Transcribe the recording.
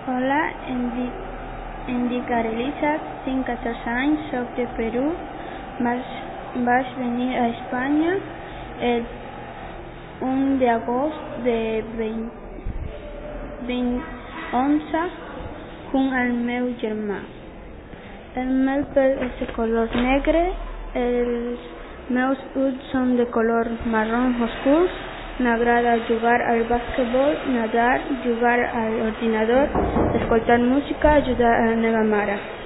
Hola, em dic Arelisa, tinc 14 anys, soc de Perú. Vaig venir a Espanya el 1 d'agost de 2011 junt al meu germà. El meu pèl és de color negre, els meus ulls són de color marró oscurs. M'agrada jugar al basquetbol, nadar, jugar a l'ordinador, escoltar música, ajudar a la meva mare.